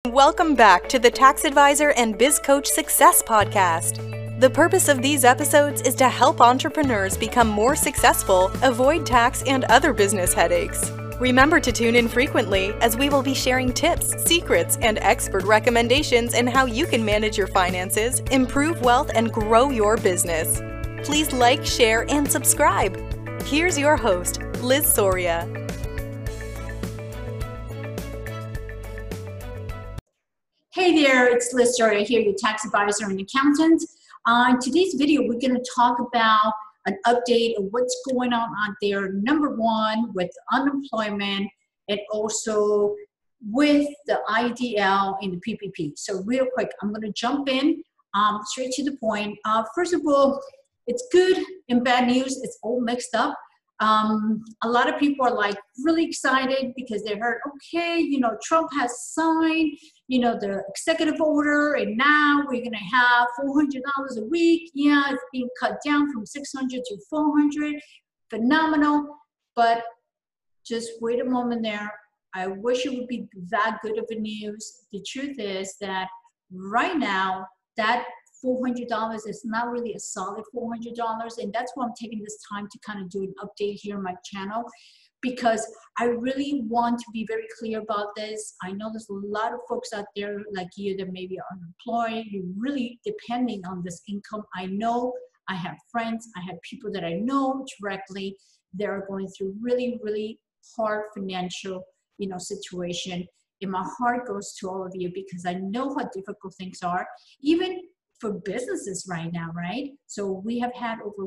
Welcome back to the Tax Advisor and Biz Coach Success Podcast. The purpose of these episodes is to help entrepreneurs become more successful, avoid tax and other business headaches. Remember to tune in frequently as we will be sharing tips, secrets, and expert recommendations in how you can manage your finances, improve wealth, and grow your business. Please like, share, and subscribe. Here's your host, Liz Soria. Hey there, it's Liz Soria here, your tax advisor and accountant. On today's video, we're going to talk about an update of what's going on out there, number one, with unemployment and also with the IDL and the PPP. So real quick, I'm going to jump in straight to the point. First of all, it's good and bad news. It's all mixed up. A lot of people are like really excited because they heard, okay, Trump has signed, the executive order, and now we're going to have $400 a week. Yeah, it's being cut down from $600 to $400. Phenomenal. But just wait a moment there. I wish it would be that good of a news. The truth is that right now, that $400 is not really a solid $400, and that's why I'm taking this time to kind of do an update here on my channel, because I really want to be very clear about this. I know there's a lot of folks out there like you that maybe are unemployed, you're really depending on this income. I know I have friends, I have people that I know directly that are going through really, really hard financial, situation. And my heart goes to all of you because I know how difficult things are, even for businesses right now, right? So we have had over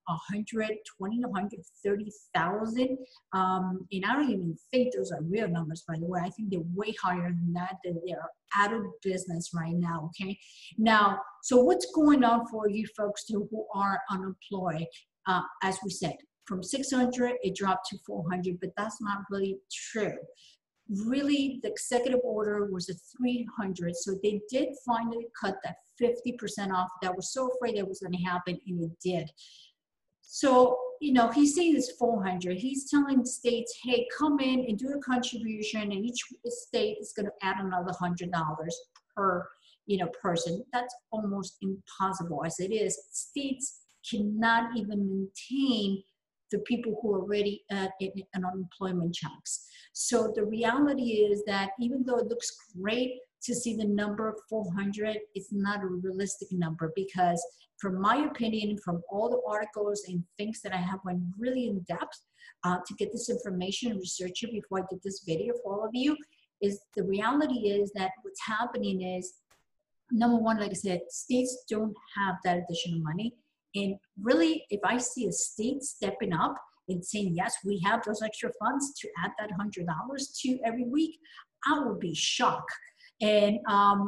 120, 130,000. And I don't even think those are real numbers, by the way. I think they're way higher than that they're out of business right now, okay? Now, so what's going on for you folks who are unemployed? As we said, from 600, it dropped to 400, but that's not really true. Really, the executive order was at 300, so they did finally cut that 50% off. That was so afraid that was going to happen, and it did. So, he's saying it's 400. He's telling states, hey, come in and do a contribution, and each state is going to add another $100 per, person. That's almost impossible as it is. States cannot even maintain the people who are already at an unemployment checks. So the reality is that even though it looks great to see the number 400, it's not a realistic number, because from my opinion, from all the articles and things that I have went really in depth to get this information and research it before I did this video for all of you, is the reality is that what's happening is, number one, like I said, states don't have that additional money. And really, if I see a state stepping up and saying, yes, we have those extra funds to add that $100 to every week, I would be shocked. And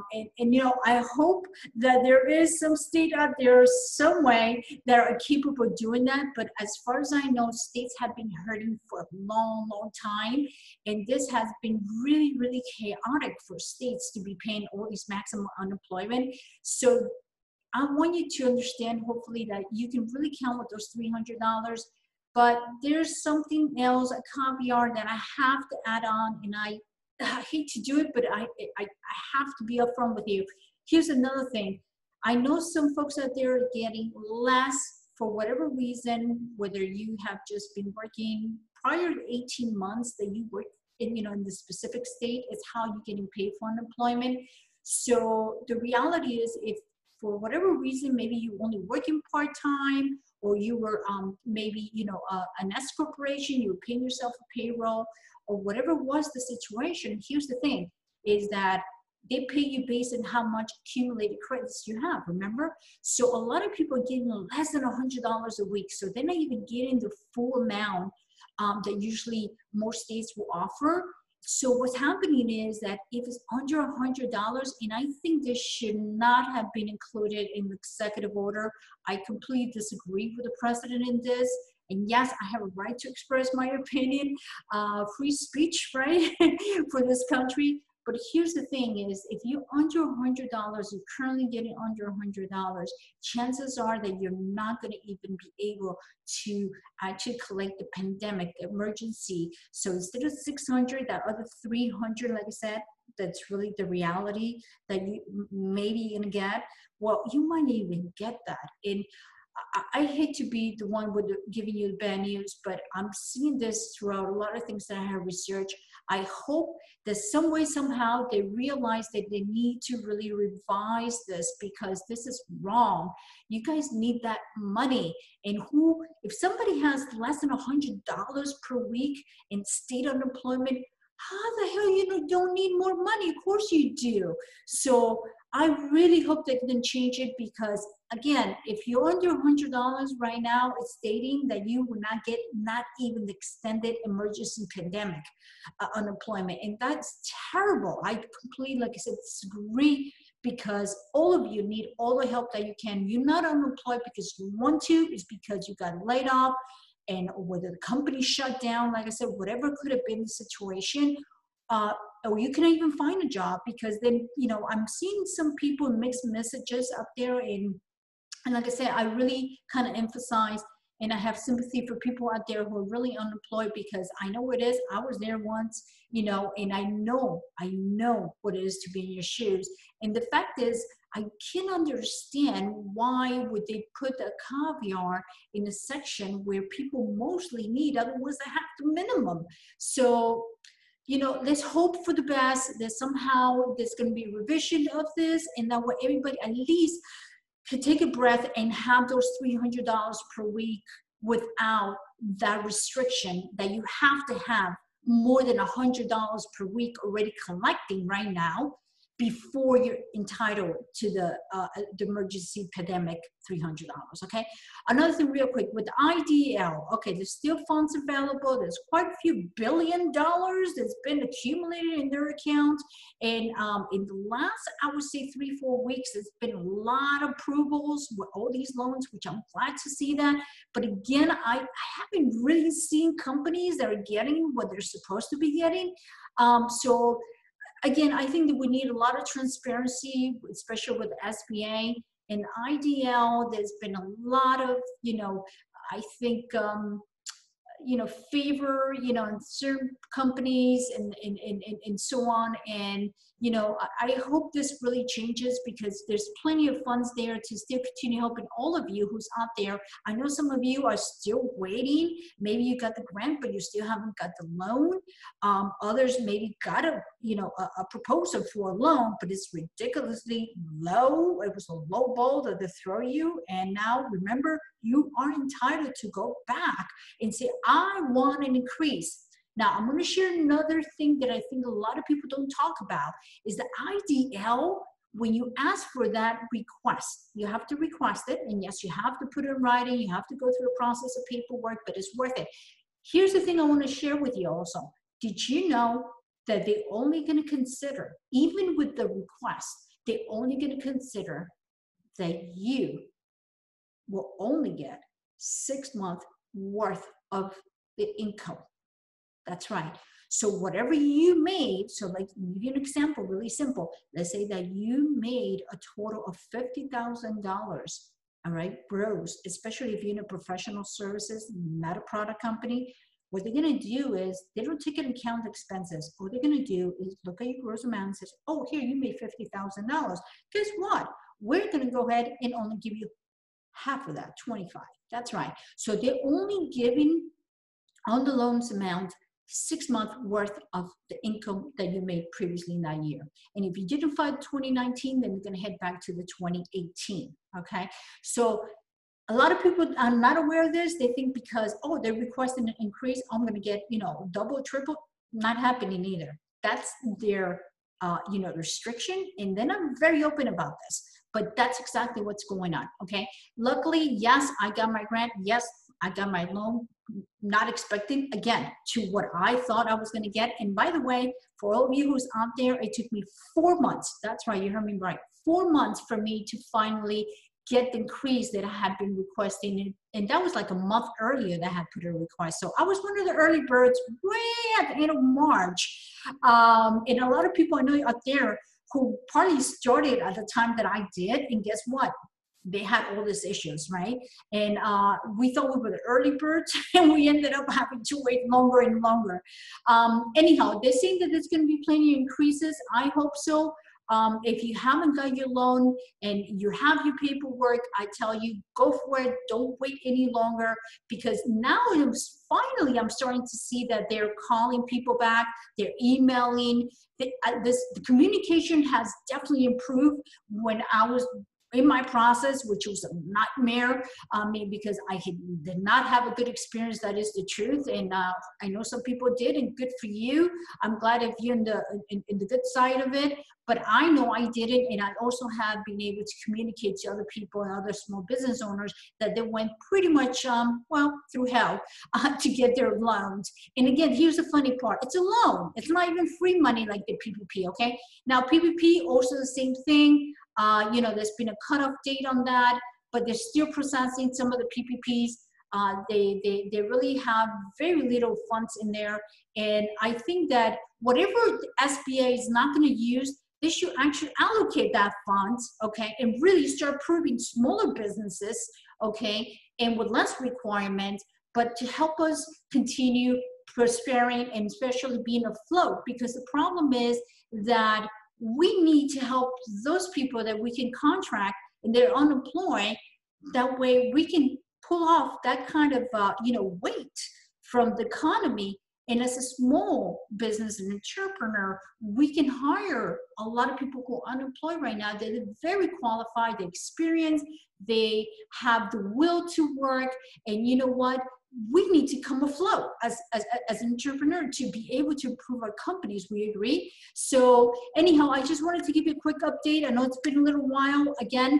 I hope that there is some state out there some way that are capable of doing that. But as far as I know, states have been hurting for a long, long time. And this has been really, really chaotic for states to be paying all these maximum unemployment. So I want you to understand, hopefully, that you can really count with those $300, but there's something else, a caveat that I have to add on, and I hate to do it, but I have to be upfront with you. Here's another thing. I know some folks out there are getting less for whatever reason, whether you have just been working prior to 18 months that you work in the specific state, is how you're getting paid for unemployment. So the reality is, if for whatever reason, maybe you only working part-time, or you were maybe, an S corporation, you were paying yourself a payroll, or whatever was the situation, here's the thing, is that they pay you based on how much accumulated credits you have, remember? So a lot of people are getting less than $100 a week, so they're not even getting the full amount that usually most states will offer. So what's happening is that if it's under $100, and I think this should not have been included in the executive order, I completely disagree with the president in this. And yes, I have a right to express my opinion, free speech, right, for this country. But here's the thing is, if you're under $100, you're currently getting under $100, chances are that you're not going to even be able to actually collect the pandemic emergency. So instead of 600, that other 300, like I said, that's really the reality that you maybe gonna get, well, you might not even get that. And I hate to be the one with giving you the bad news, but I'm seeing this throughout a lot of things that I have researched. I hope that some way, somehow, they realize that they need to really revise this, because this is wrong. You guys need that money. And if somebody has less than $100 per week in state unemployment, how the hell you don't need more money? Of course you do. So I really hope they can change it, because again, if you're under $100 right now, it's stating that you will not get not even the extended emergency pandemic unemployment. And that's terrible. I completely, like I said, disagree, because all of you need all the help that you can. You're not unemployed because you want to, it's because you got laid off, and whether the company shut down, like I said, whatever could have been the situation, or you can even find a job, because then, I'm seeing some people mixed messages up there. And like I said, I really kind of emphasize, and I have sympathy for people out there who are really unemployed, because I know what it is. I was there once, and I know what it is to be in your shoes. And the fact is, I can understand why would they put a caveat in a section where people mostly need, otherwise they have the minimum. So, let's hope for the best, that somehow there's going to be a revision of this, and that way everybody at least can take a breath and have those $300 per week without that restriction that you have to have more than $100 per week already collecting right now before you're entitled to the emergency pandemic $300, okay? Another thing real quick, with IDL, okay, there's still funds available. There's quite a few $1 billion that's been accumulated in their account. And in the last, I would say 3-4 weeks, there's been a lot of approvals with all these loans, which I'm glad to see that. But again, I haven't really seen companies that are getting what they're supposed to be getting. So again, I think that we need a lot of transparency, especially with SBA and IDL. There's been a lot of, I think, favor, in certain companies and so on. And, I hope this really changes, because there's plenty of funds there to still continue helping all of you who's out there. I know some of you are still waiting. Maybe you got the grant, but you still haven't got the loan. Others maybe got a proposal for a loan, but it's ridiculously low. It was a low ball that they throw you. And now remember, you are entitled to go back and say, I want an increase. Now, I'm going to share another thing that I think a lot of people don't talk about, is the IDL. When you ask for that request, you have to request it. And yes, you have to put it in writing. You have to go through a process of paperwork, but it's worth it. Here's the thing I want to share with you also. Did you know that they're only going to consider, even with the request, they're only going to consider that you will only get 6 months worth of the income. That's right. So whatever you made, so like, give you an example, really simple. Let's say that you made a total of $50,000, all right, gross, especially if you're in a professional services, not a product company. What they're going to do is they don't take into account expenses. What they're going to do is look at your gross amount and says, oh, here, you made $50,000. Guess what? We're going to go ahead and only give you half of that, 25. That's right. So they're only giving on the loans amount 6 months worth of the income that you made previously in that year. And if you didn't file 2019, then you're going to head back to the 2018. Okay. So a lot of people are not aware of this. They think because, oh, they're requesting an increase, I'm going to get, double, triple. Not happening either. That's their, restriction. And then I'm very open about this. But that's exactly what's going on, okay? Luckily, yes, I got my grant. Yes, I got my loan. Not expecting, again, to what I thought I was going to get. And by the way, for all of you who's out there, it took me 4 months. That's right, you heard me right. 4 months for me to finally get the increase that I had been requesting. And that was like a month earlier that I had put a request. So I was one of the early birds way at the end of March. And a lot of people I know out there who probably started at the time that I did, and guess what? they had all these issues, right? And we thought we were the early birds, and we ended up having to wait longer and longer. Anyhow, they're saying that there's going to be plenty of increases. I hope so. If you haven't got your loan and you have your paperwork, I tell you, go for it. Don't wait any longer, because now finally I'm starting to see that they're calling people back. They're emailing. The communication has definitely improved. When I was in my process, which was a nightmare, because I did not have a good experience. That is the truth, and I know some people did, and good for you. I'm glad if you're in the good side of it, but I know I didn't, and I also have been able to communicate to other people and other small business owners that they went pretty much, well, through hell to get their loans. And again, here's the funny part. It's a loan. It's not even free money like the PPP, okay? Now, PPP, also the same thing. There's been a cutoff date on that, but they're still processing some of the PPPs. They really have very little funds in there. And I think that whatever the SBA is not going to use, they should actually allocate that funds, okay, and really start approving smaller businesses, okay, and with less requirement, but to help us continue prospering and especially being afloat. Because the problem is that we need to help those people that we can contract and they're unemployed. That way we can pull off that kind of, weight from the economy. And as a small business and entrepreneur, we can hire a lot of people who are unemployed right now. They're very qualified, they're experienced, they have the will to work. And you know what? We need to come afloat as an entrepreneur to be able to improve our companies. We agree. So anyhow, I just wanted to give you a quick update. I know it's been a little while. Again,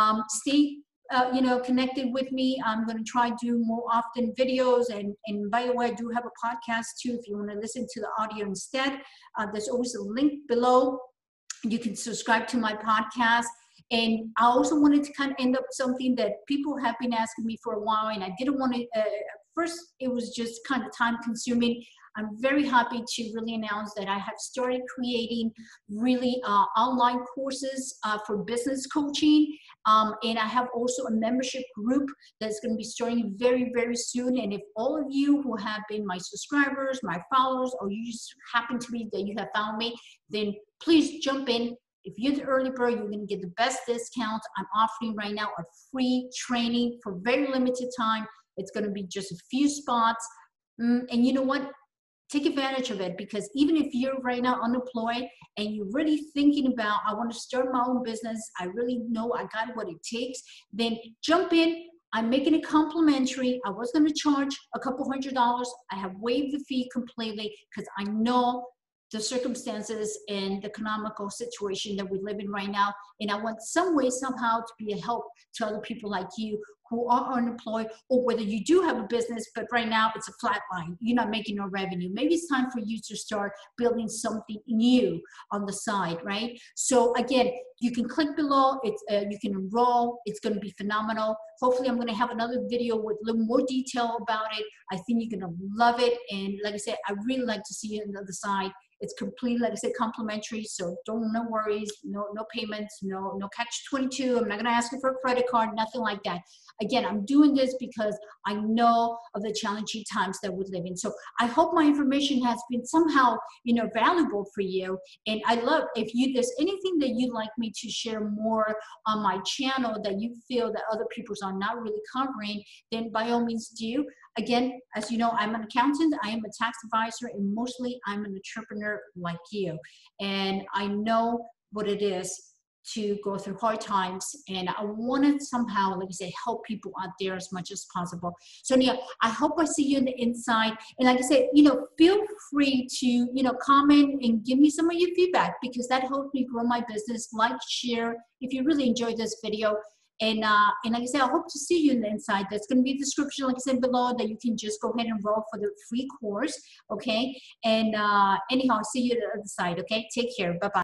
stay connected with me. I'm going to try to do more often videos. And by the way, I do have a podcast too. If you want to listen to the audio instead, there's always a link below. You can subscribe to my podcast. And I also wanted to kind of end up something that people have been asking me for a while, and I didn't want to, at first it was just kind of time consuming. I'm very happy to really announce that I have started creating really online courses for business coaching. And I have also a membership group that's going to be starting very, very soon. And if all of you who have been my subscribers, my followers, or you just happen to be that you have found me, then please jump in. If you're the early bird, you're going to get the best discount. I'm offering right now a free training for very limited time. It's going to be just a few spots. And you know what? Take advantage of it, because even if you're right now unemployed and you're really thinking about, I want to start my own business, I really know I got what it takes, then jump in. I'm making it complimentary. I was going to charge a couple $100. I have waived the fee completely because I know the circumstances and the economical situation that we live in right now. And I want some way, somehow, to be a help to other people like you who are unemployed, or whether you do have a business, but right now it's a flat line. You're not making no revenue. Maybe it's time for you to start building something new on the side, right? So again, you can click below. You can enroll. It's going to be phenomenal. Hopefully, I'm going to have another video with a little more detail about it. I think you're going to love it. And like I said, I really like to see you on the other side. It's completely, like I said, complimentary. So no worries, no payments, no catch-22. I'm not gonna ask you for a credit card, nothing like that. Again, I'm doing this because I know of the challenging times that we live in. So I hope my information has been somehow, valuable for you. And I love, if there's anything that you'd like me to share more on my channel that you feel that other people are not really covering, then by all means do. Again, as you know, I'm an accountant, I am a tax advisor, and mostly I'm an entrepreneur like you. And I know what it is to go through hard times, and I want to somehow, like I say, help people out there as much as possible. So yeah, I hope I see you on the inside. And like I said, feel free to, comment and give me some of your feedback, because that helps me grow my business. Like, share if you really enjoyed this video. And like I said, I hope to see you in the inside. That's going to be a description, like I said, below, that you can just go ahead and enroll for the free course, okay? And anyhow, I'll see you on the other side, okay? Take care. Bye-bye.